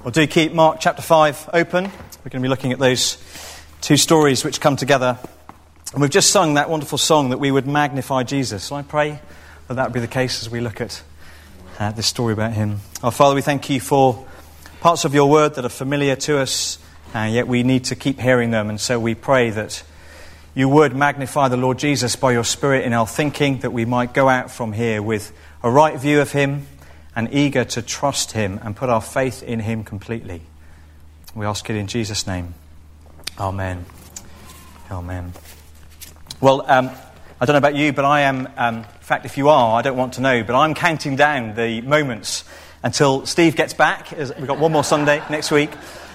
Well, do keep Mark chapter 5 open. We're going to be looking at those two stories which come together. And we've just sung that wonderful song that we would magnify Jesus. So I pray that that would be the case as we look at this story about him. Our Father, we thank you for parts of your word that are familiar to us, and yet we need to keep hearing them. And so we pray that you would magnify the Lord Jesus by your Spirit in our thinking, that we might go out from here with a right view of him and eager to trust him and put our faith in him completely. We ask it in Jesus' name. Amen. Amen. Well, I don't know about you, but I am, in fact, if you are, I don't want to know, but I'm counting down the moments until Steve gets back. We've got one more Sunday next week.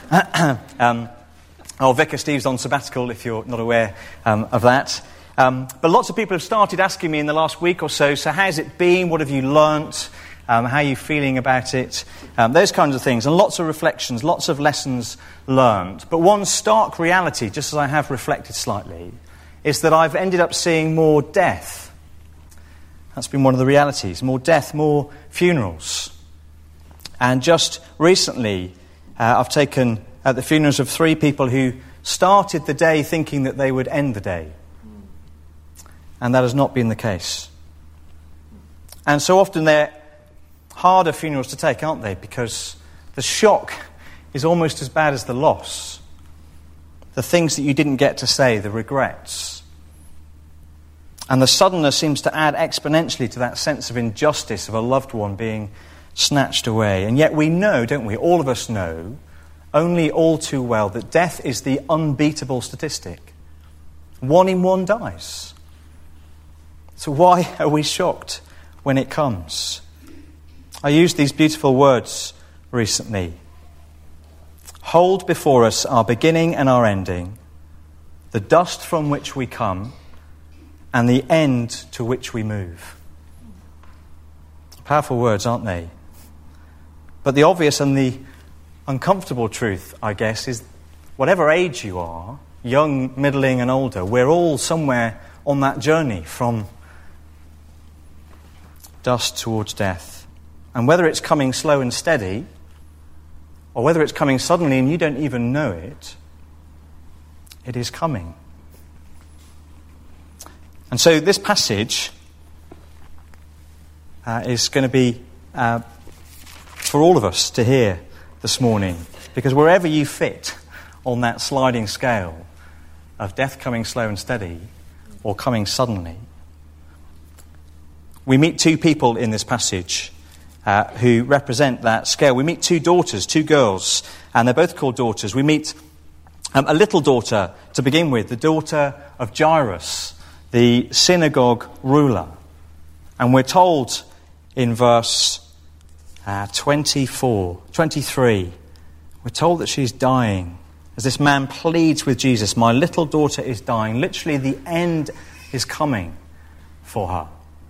Our vicar Steve's on sabbatical, if you're not aware of that. But lots of people have started asking me in the last week or so how's it been? What have you learnt? How are you feeling about it? Those kinds of things. And lots of reflections, lots of lessons learned. But one stark reality, just as I have reflected slightly, is that I've ended up seeing more death. That's been one of the realities. More death, more funerals. And just recently, I've taken the funerals of 3 people who started the day thinking that they would end the day. And that has not been the case. And so often they're harder funerals to take, aren't they? Because the shock is almost as bad as the loss. The things that you didn't get to say, the regrets. And the suddenness seems to add exponentially to that sense of injustice of a loved one being snatched away. And yet we know, don't we, all of us know, only all too well, that death is the unbeatable statistic. 1 in 1 dies. So why are we shocked when it comes? I used these beautiful words recently. Hold before us our beginning and our ending, the dust from which we come, and the end to which we move. Powerful words, aren't they? But the obvious and the uncomfortable truth, I guess, is whatever age you are, young, middling and older, we're all somewhere on that journey from dust towards death. And whether it's coming slow and steady, or whether it's coming suddenly and you don't even know it, it is coming. And so this passage is going to be for all of us to hear this morning. Because wherever you fit on that sliding scale of death coming slow and steady or coming suddenly, we meet 2 people in this passage who represent that scale. We meet 2 daughters, 2 girls, and they're both called daughters. We meet a little daughter to begin with, the daughter of Jairus, the synagogue ruler. And we're told in verse 23, we're told that she's dying. As this man pleads with Jesus, my little daughter is dying. Literally, the end is coming for her.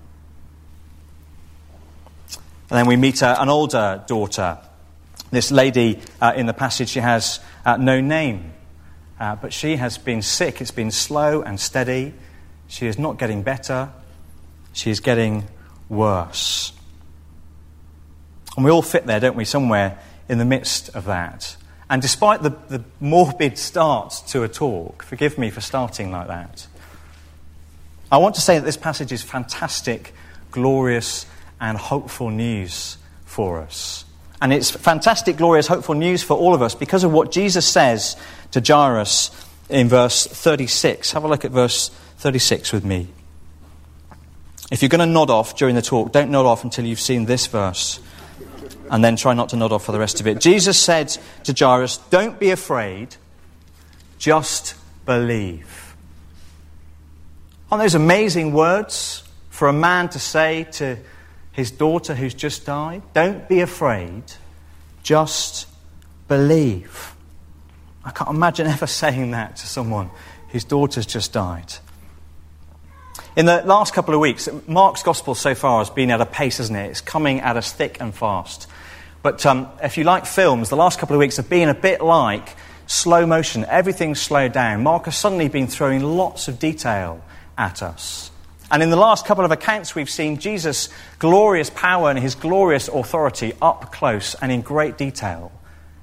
And then we meet an older daughter. This lady in the passage, she has no name. But she has been sick. It's been slow and steady. She is not getting better. She is getting worse. And we all fit there, don't we, somewhere in the midst of that. And despite the morbid start to a talk, forgive me for starting like that, I want to say that this passage is fantastic, glorious, and hopeful news for us. And it's fantastic, glorious, hopeful news for all of us because of what Jesus says to Jairus in verse 36. Have a look at verse 36 with me. If you're going to nod off during the talk, don't nod off until you've seen this verse. And then try not to nod off for the rest of it. Jesus said to Jairus, don't be afraid, just believe. Aren't those amazing words for a man to say to his daughter who's just died? Don't be afraid, just believe. I can't imagine ever saying that to someone whose daughter's just died. In the last couple of weeks, Mark's Gospel so far has been at a pace, hasn't it? It's coming at us thick and fast. But if you like films, the last couple of weeks have been a bit like slow motion. Everything's slowed down. Mark has suddenly been throwing lots of detail at us. And in the last couple of accounts, we've seen Jesus' glorious power and his glorious authority up close and in great detail.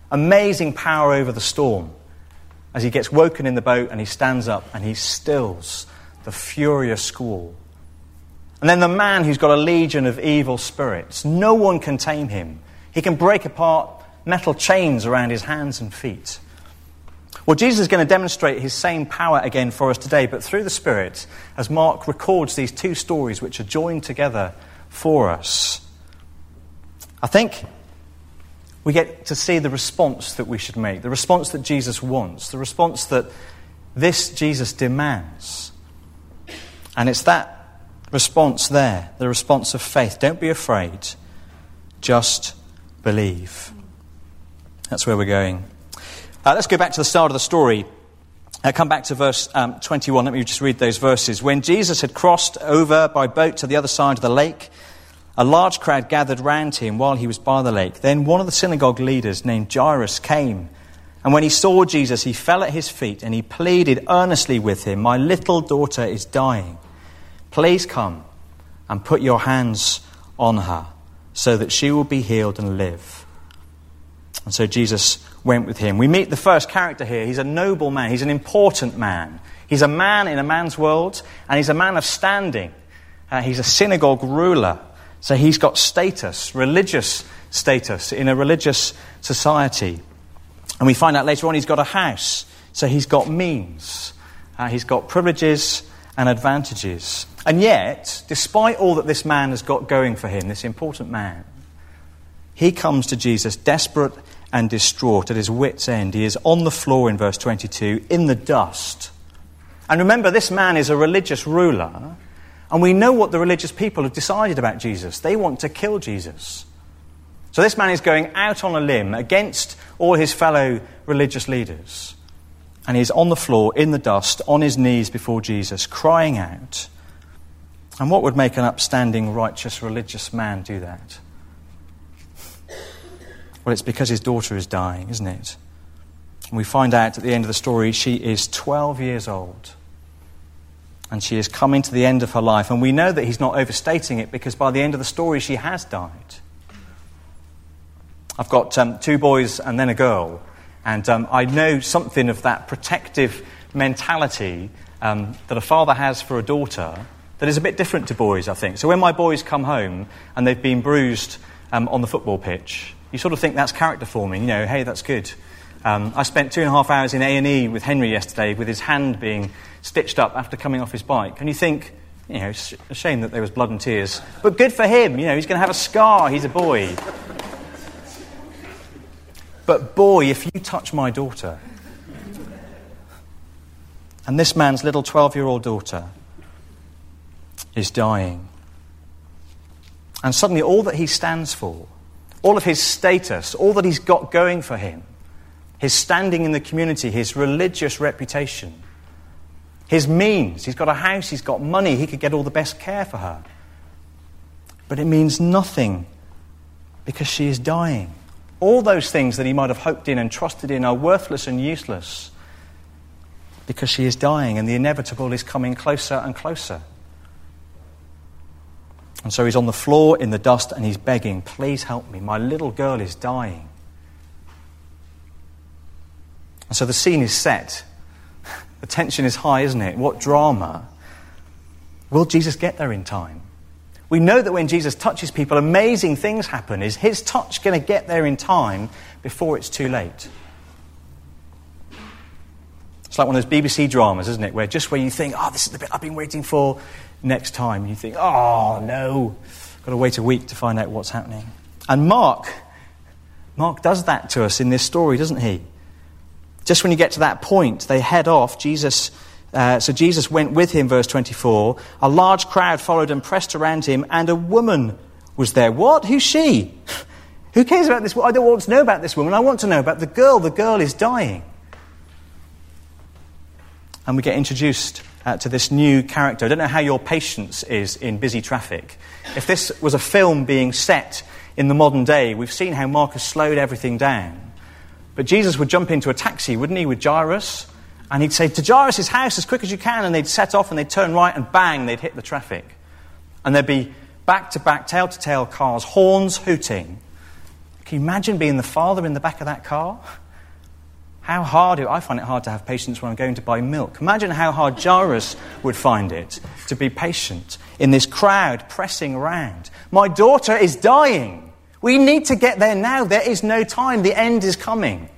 Amazing power over the storm. As he gets woken in the boat and he stands up and he stills the furious squall. And then the man who's got a legion of evil spirits. No one can tame him. He can break apart metal chains around his hands and feet. Well, Jesus is going to demonstrate his same power again for us today, but through the Spirit, as Mark records these two stories which are joined together for us. I think we get to see the response that we should make, the response that Jesus wants, the response that this Jesus demands. And it's that response there, the response of faith. Don't be afraid, just believe. That's where we're going. Let's go back to the start of the story. Come back to verse 21. Let me just read those verses. When Jesus had crossed over by boat to the other side of the lake, a large crowd gathered round him while he was by the lake. Then one of the synagogue leaders named Jairus came. And when he saw Jesus, he fell at his feet and he pleaded earnestly with him, "My little daughter is dying. Please come and put your hands on her so that she will be healed and live." And so Jesus went with him. We meet the first character here. He's a noble man. He's an important man. He's a man in a man's world, and he's a man of standing. He's a synagogue ruler. So he's got status, religious status in a religious society. And we find out later on he's got a house. So he's got means. He's got privileges and advantages. And yet, despite all that this man has got going for him, this important man, he comes to Jesus desperate and distraught, at his wit's end. He is on the floor in verse 22, in the dust. And remember, this man is a religious ruler, and we know what the religious people have decided about Jesus. They want to kill Jesus. So this man is going out on a limb against all his fellow religious leaders. And he's on the floor, in the dust, on his knees before Jesus, crying out. And what would make an upstanding, righteous, religious man do that? Well, it's because his daughter is dying, isn't it? And we find out at the end of the story she is 12 years old. And she is coming to the end of her life. And we know that he's not overstating it, because by the end of the story she has died. I've got 2 boys and then a girl. And I know something of that protective mentality that a father has for a daughter that is a bit different to boys, I think. So when my boys come home and they've been bruised on the football pitch, you sort of think that's character forming. You know, hey, that's good. I spent 2.5 hours in A&E with Henry yesterday with his hand being stitched up after coming off his bike. And you think, you know, it's a shame that there was blood and tears. But good for him. You know, he's going to have a scar. He's a boy. But boy, if you touch my daughter, and this man's little 12-year-old daughter is dying, and suddenly all that he stands for, all of his status, all that he's got going for him, his standing in the community, his religious reputation, his means, he's got a house, he's got money, he could get all the best care for her. But it means nothing because she is dying. All those things that he might have hoped in and trusted in are worthless and useless because she is dying, and the inevitable is coming closer and closer. And so he's on the floor in the dust and he's begging, "Please help me, my little girl is dying." And so the scene is set. The tension is high, isn't it? What drama. Will Jesus get there in time? We know that when Jesus touches people, amazing things happen. Is his touch going to get there in time before it's too late? It's like one of those BBC dramas, isn't it? Where you think, oh, this is the bit I've been waiting for, next time you think, oh, no. Got to wait a week to find out what's happening. And Mark does that to us in this story, doesn't he? Just when you get to that point, they head off. So Jesus went with him, verse 24. A large crowd followed and pressed around him, and a woman was there. What? Who's she? Who cares about this? I don't want to know about this woman. I want to know about the girl. The girl is dying. And we get introduced to this new character. I don't know how your patience is in busy traffic. If this was a film being set in the modern day, we've seen how Mark has slowed everything down. But Jesus would jump into a taxi, wouldn't he, with Jairus? And he'd say, "To Jairus' house as quick as you can." And they'd set off and they'd turn right and bang, they'd hit the traffic. And there'd be back-to-back, tail-to-tail cars, horns hooting. Can you imagine being the father in the back of that car? I find it hard to have patience when I'm going to buy milk. Imagine how hard Jairus would find it to be patient in this crowd pressing around. My daughter is dying. We need to get there now. There is no time. The end is coming.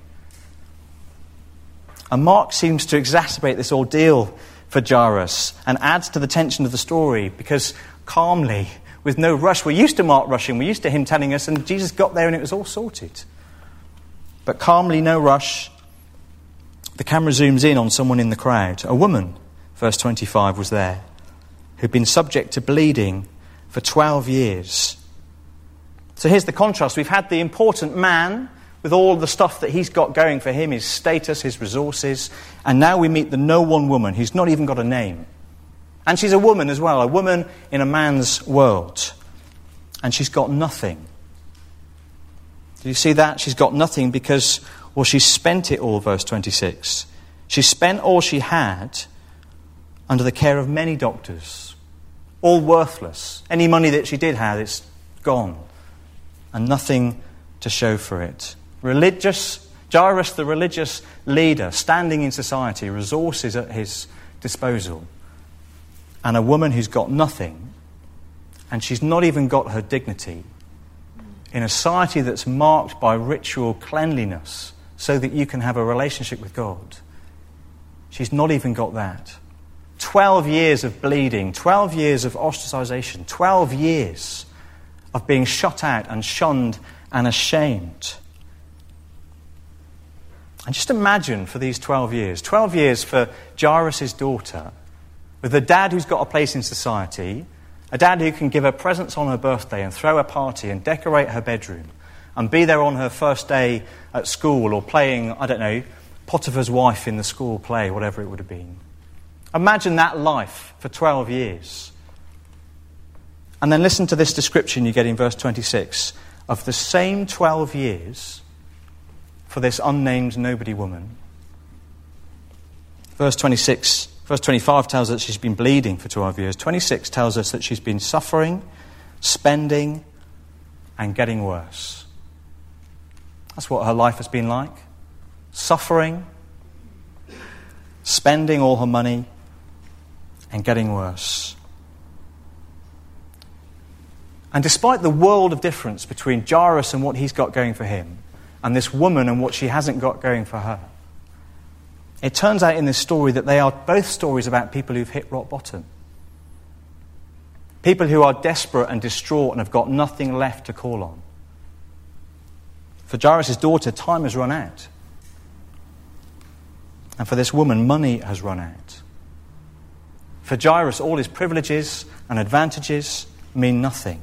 And Mark seems to exacerbate this ordeal for Jairus and adds to the tension of the story because calmly, with no rush. We're used to Mark rushing. We're used to him telling us, and Jesus got there and it was all sorted. But calmly, no rush, the camera zooms in on someone in the crowd. A woman, verse 25, was there, who'd been subject to bleeding for 12 years. So here's the contrast. We've had the important man with all the stuff that he's got going for him, his status, his resources, and now we meet the no-one woman who's not even got a name. And she's a woman as well, a woman in a man's world. And she's got nothing. Do you see that? She's got nothing because, well, she spent it all, verse 26. She spent all she had under the care of many doctors, all worthless. Any money that she did have, it's gone. And nothing to show for it. Jairus, the religious leader, standing in society, resources at his disposal. And a woman who's got nothing, and she's not even got her dignity, in a society that's marked by ritual cleanliness so that you can have a relationship with God. She's not even got that. 12 years of bleeding, 12 years of ostracization, 12 years of being shut out and shunned and ashamed. And just imagine for these 12 years for Jairus' daughter, with a dad who's got a place in society, a dad who can give her presents on her birthday and throw a party and decorate her bedroom and be there on her first day at school or playing, I don't know, Potiphar's wife in the school play, whatever it would have been. Imagine that life for 12 years. And then listen to this description you get in verse 26 of the same 12 years for this unnamed nobody woman. Verse 25 tells us that she's been bleeding for 12 years. 26 tells us that she's been suffering, spending, and getting worse. That's what her life has been like. Suffering, spending all her money, and getting worse. And despite the world of difference between Jairus and what he's got going for him, and this woman and what she hasn't got going for her, it turns out in this story that they are both stories about people who've hit rock bottom. People who are desperate and distraught and have got nothing left to call on. For Jairus' daughter, time has run out. And for this woman, money has run out. For Jairus, all his privileges and advantages mean nothing.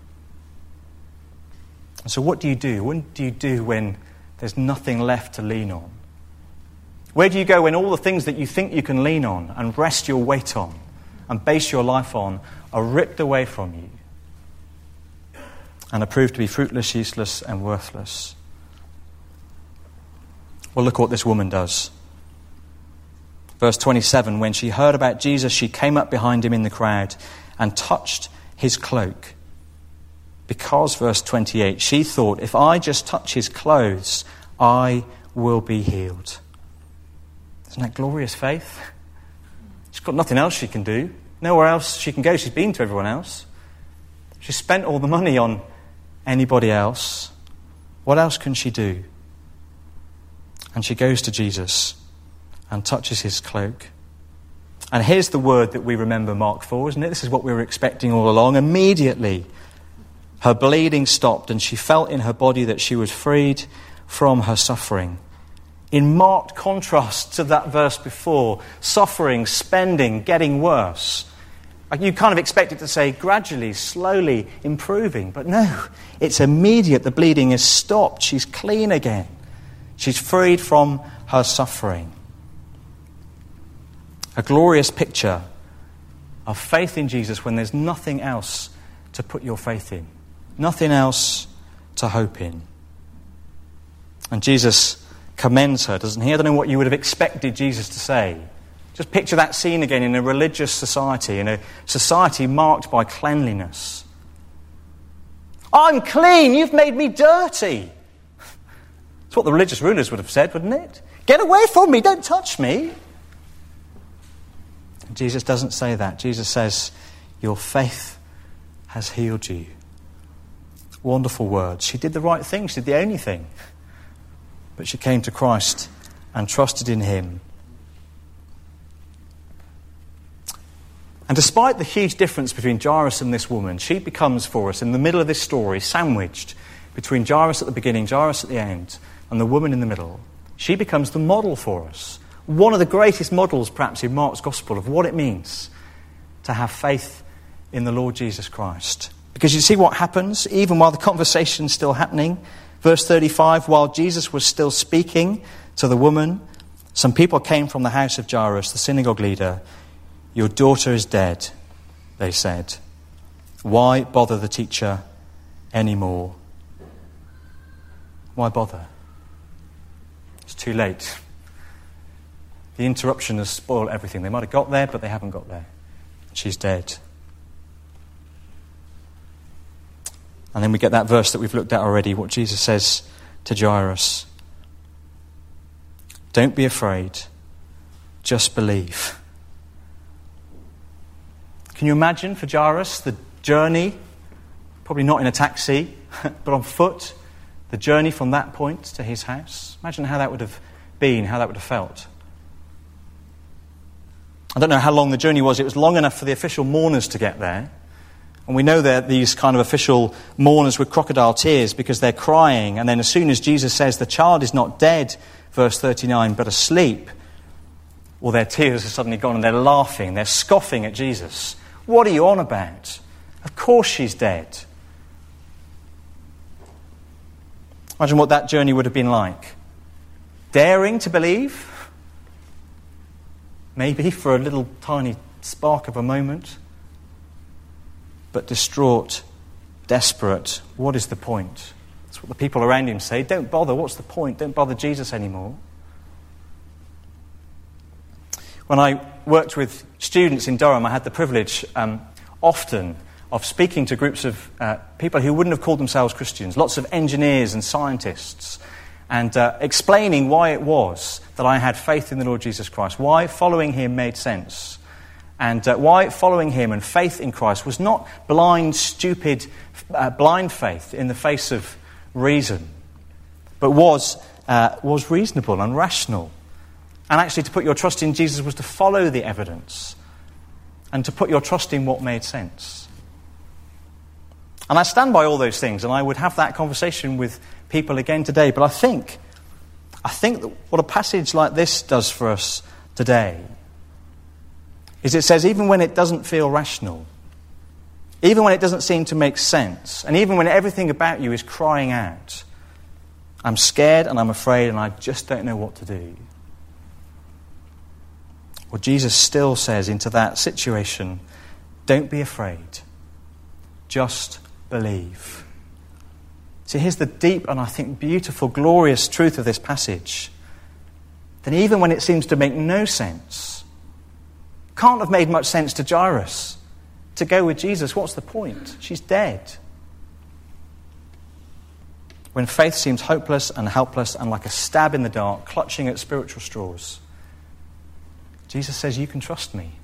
And so what do you do? What do you do when there's nothing left to lean on? Where do you go when all the things that you think you can lean on and rest your weight on and base your life on are ripped away from you and are proved to be fruitless, useless, and worthless? Well, look what this woman does. Verse 27, when she heard about Jesus, she came up behind him in the crowd and touched his cloak. Because, verse 28, she thought, if I just touch his clothes, I will be healed. Isn't that glorious faith? She's got nothing else she can do. Nowhere else she can go. She's been to everyone else. She's spent all the money on anybody else. What else can she do? And she goes to Jesus and touches his cloak. And here's the word that we remember Mark for, isn't it? This is what we were expecting all along. Immediately, her bleeding stopped and she felt in her body that she was freed from her suffering. In marked contrast to that verse before, suffering, spending, getting worse. You kind of expect it to say gradually, slowly improving, but no, it's immediate. The bleeding is stopped. She's clean again. She's freed from her suffering. A glorious picture of faith in Jesus when there's nothing else to put your faith in, nothing else to hope in. And Jesus commends her, doesn't he? I don't know what you would have expected Jesus to say. Just picture that scene again in a religious society, in a society marked by cleanliness. I'm clean, you've made me dirty. That's what the religious rulers would have said, wouldn't it? Get away from me, don't touch me. Jesus doesn't say that. Jesus says, your faith has healed you. Wonderful words. She did the right thing, she did the only thing. But she came to Christ and trusted in him. And despite the huge difference between Jairus and this woman, she becomes for us, in the middle of this story, sandwiched between Jairus at the beginning, Jairus at the end, and the woman in the middle. She becomes the model for us. One of the greatest models, perhaps, in Mark's Gospel of what it means to have faith in the Lord Jesus Christ. Because you see what happens, even while the conversation's still happening. Verse 35, while Jesus was still speaking to the woman, some people came from the house of Jairus, the synagogue leader. Your daughter is dead, they said. Why bother the teacher anymore? Why bother? It's too late. The interruption has spoiled everything. They might have got there, but they haven't got there. She's dead. And then we get that verse that we've looked at already, what Jesus says to Jairus. Don't be afraid, just believe. Can you imagine for Jairus the journey, probably not in a taxi, but on foot, the journey from that point to his house? Imagine how that would have been, how that would have felt. I don't know how long the journey was. It was long enough for the official mourners to get there. And we know that these kind of official mourners with crocodile tears because they're crying. And then as soon as Jesus says the child is not dead, verse 39, but asleep, well, their tears are suddenly gone and they're laughing, they're scoffing at Jesus. What are you on about? Of course she's dead. Imagine what that journey would have been like. Daring to believe, maybe for a little tiny spark of a moment, but distraught, desperate. What is the point? That's what the people around him say. Don't bother. What's the point? Don't bother Jesus anymore. When I worked with students in Durham, I had the privilege often of speaking to groups of people who wouldn't have called themselves Christians, lots of engineers and scientists, and explaining why it was that I had faith in the Lord Jesus Christ, why following him made sense, and why following him and faith in Christ was not blind, stupid, blind faith in the face of reason, but was reasonable and rational. And actually to put your trust in Jesus was to follow the evidence and to put your trust in what made sense. And I stand by all those things, and I would have that conversation with people again today. But I think that what a passage like this does for us today is it says even when it doesn't feel rational, even when it doesn't seem to make sense, and even when everything about you is crying out, I'm scared and I'm afraid and I just don't know what to do. Well, Jesus still says into that situation, don't be afraid, just believe. See, here's the deep and I think beautiful, glorious truth of this passage. That even when it seems to make no sense, can't have made much sense to Jairus to go with Jesus, what's the point? She's dead. When faith seems hopeless and helpless and like a stab in the dark, clutching at spiritual straws, Jesus says, you can trust me.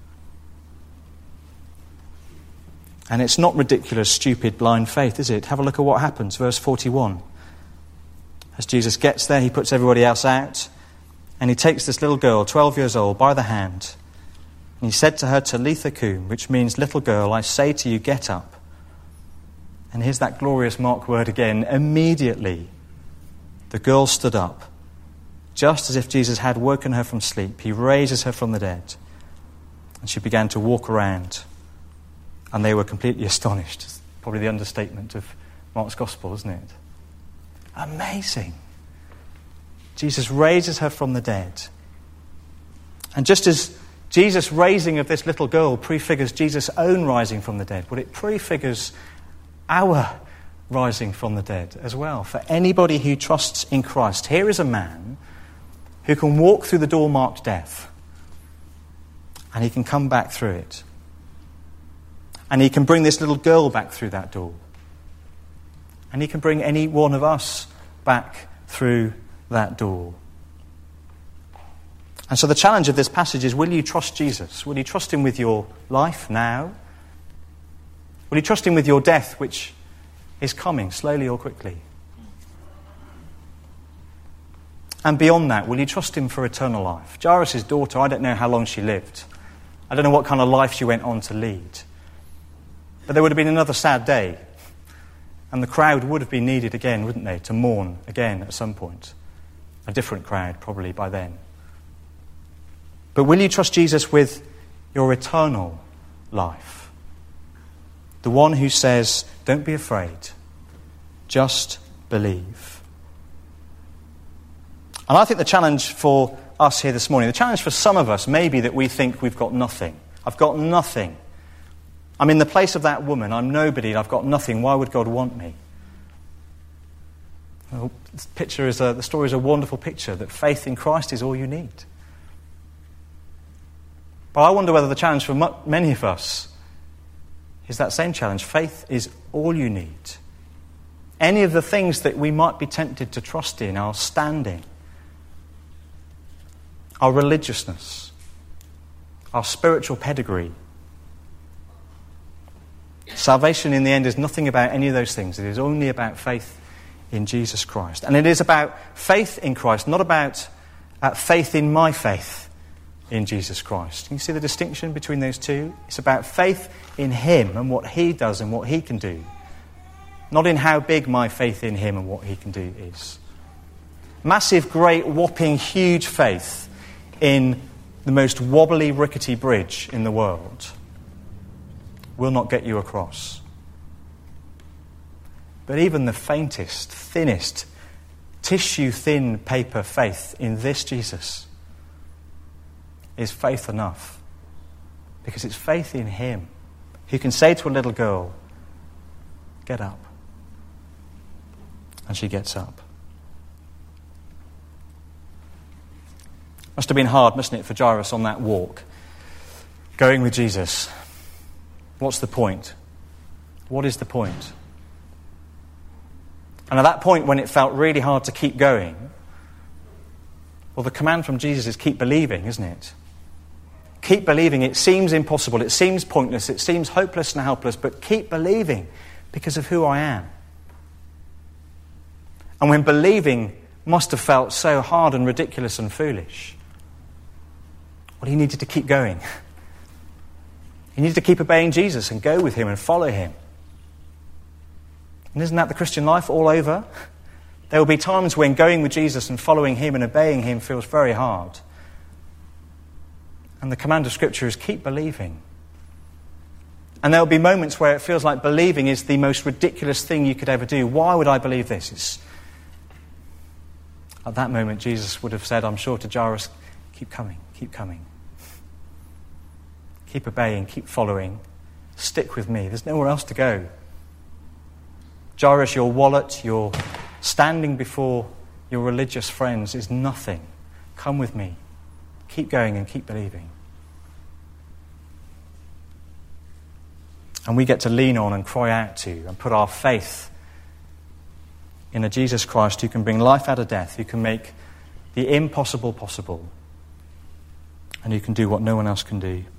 And it's not ridiculous, stupid, blind faith, is it? Have a look at what happens. Verse 41. As Jesus gets there, he puts everybody else out, and he takes this little girl, 12 years old, by the hand. And he said to her, Talitha cum, which means, little girl, I say to you, get up. And here's that glorious Mark word again. Immediately, the girl stood up. Just as if Jesus had woken her from sleep, he raises her from the dead. And she began to walk around. And they were completely astonished. It's probably the understatement of Mark's Gospel, isn't it? Amazing. Jesus raises her from the dead. And just as Jesus' raising of this little girl prefigures Jesus' own rising from the dead, well, it prefigures our rising from the dead as well. For anybody who trusts in Christ, here is a man who can walk through the door marked death. And he can come back through it. And he can bring this little girl back through that door. And he can bring any one of us back through that door. And so the challenge of this passage is, will you trust Jesus? Will you trust him with your life now? Will you trust him with your death, which is coming slowly or quickly? And beyond that, will you trust him for eternal life? Jairus' daughter, I don't know how long she lived. I don't know what kind of life she went on to lead. But there would have been another sad day. And the crowd would have been needed again, wouldn't they, to mourn again at some point. A different crowd, probably, by then. But will you trust Jesus with your eternal life? The one who says, don't be afraid, just believe. And I think the challenge for us here this morning, the challenge for some of us may be that we think we've got nothing. I've got nothing. I'm in the place of that woman. I'm nobody and I've got nothing. Why would God want me? Well, the story is a wonderful picture that faith in Christ is all you need. But I wonder whether the challenge for many of us is that same challenge. Faith is all you need. Any of the things that we might be tempted to trust in, our standing, our religiousness, our spiritual pedigree. Salvation in the end is nothing about any of those things. It is only about faith in Jesus Christ. And it is about faith in Christ, not about faith in my faith in Jesus Christ. Can you see the distinction between those two? It's about faith in him and what he does and what he can do. Not in how big my faith in him and what he can do is. Massive, great, whopping, huge faith in the most wobbly, rickety bridge in the world will not get you across. But even the faintest, thinnest, tissue-thin paper faith in this Jesus is faith enough. Because it's faith in him who can say to a little girl, get up. And she gets up. Must have been hard, mustn't it, for Jairus on that walk, going with Jesus. What's the point? What is the point? And at that point when it felt really hard to keep going, well, the command from Jesus is keep believing, isn't it? Keep believing. It seems impossible, it seems pointless, it seems hopeless and helpless, but keep believing because of who I am. And when believing must have felt so hard and ridiculous and foolish, well, he needed to keep going. He needed to keep obeying Jesus and go with him and follow him. And isn't that the Christian life all over? There will be times when going with Jesus and following him and obeying him feels very hard. And the command of Scripture is keep believing. And there will be moments where it feels like believing is the most ridiculous thing you could ever do. Why would I believe this? At that moment, Jesus would have said, I'm sure, to Jairus, keep coming, keep coming. Keep obeying, keep following. Stick with me. There's nowhere else to go. Jairus, your wallet, your standing before your religious friends is nothing. Come with me. Keep going and keep believing. And we get to lean on and cry out to and put our faith in a Jesus Christ who can bring life out of death, who can make the impossible possible, and who can do what no one else can do.